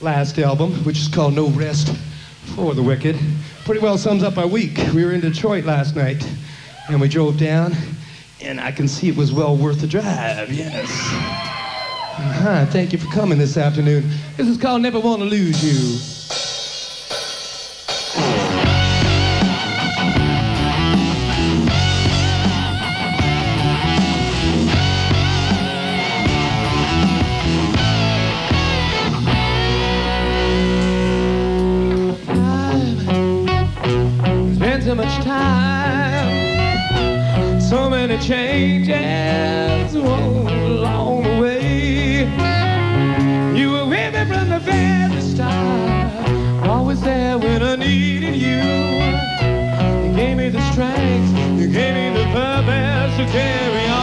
last album, which is called No Rest for the Wicked. Pretty well sums up our week. We were in Detroit last night, and we drove down, and I can see it was well worth the drive, yes. Thank you for coming this afternoon. This is called Never Wanna Lose You. So much time, so many changes along the way. You were with me from the very start, always there when I needed you. You gave me the strength, you gave me the purpose to carry on.